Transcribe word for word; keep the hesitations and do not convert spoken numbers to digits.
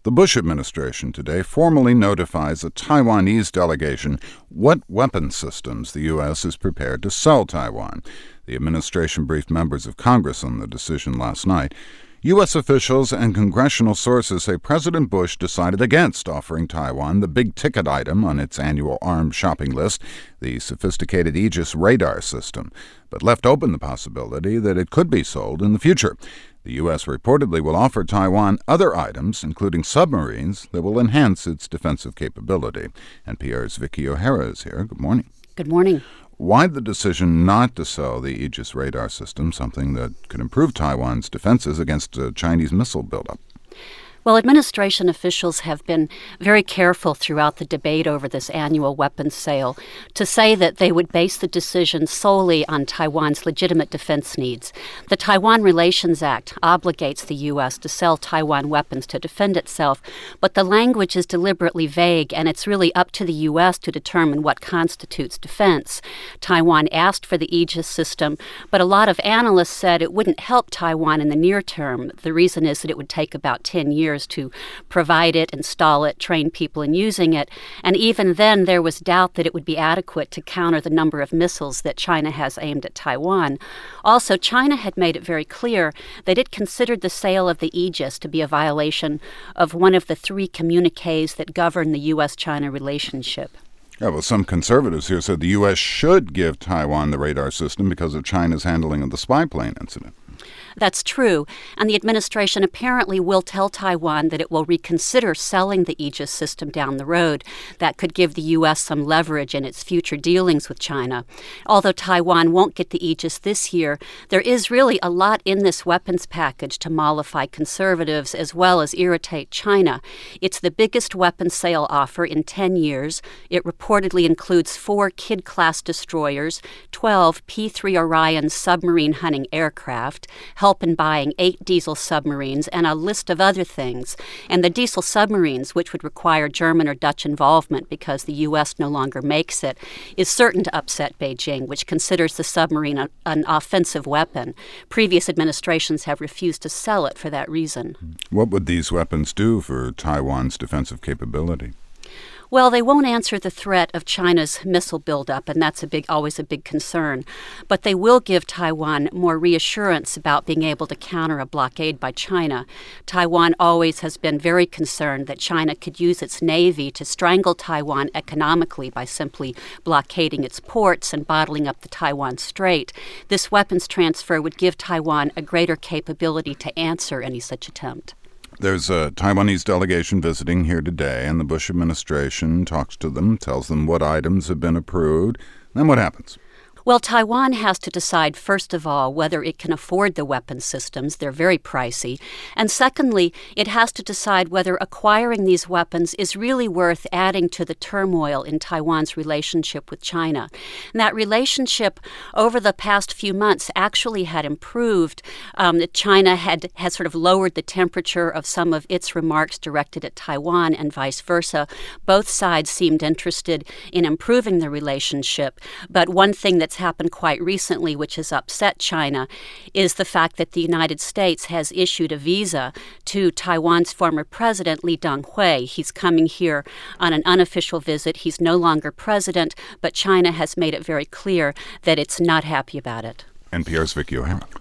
The Bush administration today formally notifies a Taiwanese delegation what weapon systems the U S is prepared to sell Taiwan. The administration briefed members of Congress on the decision last night. U S officials and congressional sources say President Bush decided against offering Taiwan the big-ticket item on its annual arms shopping list, the sophisticated Aegis radar system, but left open the possibility that it could be sold in the future. The U S reportedly will offer Taiwan other items, including submarines, that will enhance its defensive capability. N P R's Vicki O'Hara is here. Good morning. Good morning. Why the decision not to sell the Aegis radar system, something that could improve Taiwan's defenses against a Chinese missile buildup? Well, administration officials have been very careful throughout the debate over this annual weapons sale to say that they would base the decision solely on Taiwan's legitimate defense needs. The Taiwan Relations Act obligates the U S to sell Taiwan weapons to defend itself, but the language is deliberately vague, and it's really up to the U S to determine what constitutes defense. Taiwan asked for the Aegis system, but a lot of analysts said it wouldn't help Taiwan in the near term. The reason is that it would take about ten years to provide it, install it, train people in using it. And even then, there was doubt that it would be adequate to counter the number of missiles that China has aimed at Taiwan. Also, China had made it very clear that it considered the sale of the Aegis to be a violation of one of the three communiques that govern the U S China relationship. Yeah, well, some conservatives here said the U S should give Taiwan the radar system because of China's handling of the spy plane incident. That's true, and the administration apparently will tell Taiwan that it will reconsider selling the Aegis system down the road. That could give the U S some leverage in its future dealings with China. Although Taiwan won't get the Aegis this year, there is really a lot in this weapons package to mollify conservatives as well as irritate China. It's the biggest weapons sale offer in ten years. It reportedly includes four Kidd-class destroyers, twelve P three Orion submarine hunting aircraft, help in buying eight diesel submarines, and a list of other things. And the diesel submarines, which would require German or Dutch involvement because the U S no longer makes it, is certain to upset Beijing, which considers the submarine a, an offensive weapon. Previous administrations have refused to sell it for that reason. What would these weapons do for Taiwan's defensive capability? Well, they won't answer the threat of China's missile buildup, and that's a big, always a big concern. But they will give Taiwan more reassurance about being able to counter a blockade by China. Taiwan always has been very concerned that China could use its navy to strangle Taiwan economically by simply blockading its ports and bottling up the Taiwan Strait. This weapons transfer would give Taiwan a greater capability to answer any such attempt. There's a Taiwanese delegation visiting here today, and the Bush administration talks to them, tells them what items have been approved. Then what happens? Well, Taiwan has to decide, first of all, whether it can afford the weapon systems. They're very pricey. And secondly, it has to decide whether acquiring these weapons is really worth adding to the turmoil in Taiwan's relationship with China. And that relationship over the past few months actually had improved. Um, China had, had sort of lowered the temperature of some of its remarks directed at Taiwan and vice versa. Both sides seemed interested in improving the relationship. But one thing that's happened quite recently, which has upset China, is the fact that the United States has issued a visa to Taiwan's former president, Lee Teng-hui. He's coming here on an unofficial visit. He's no longer president, but China has made it very clear that it's not happy about it. N P R's Vicki O'Hara.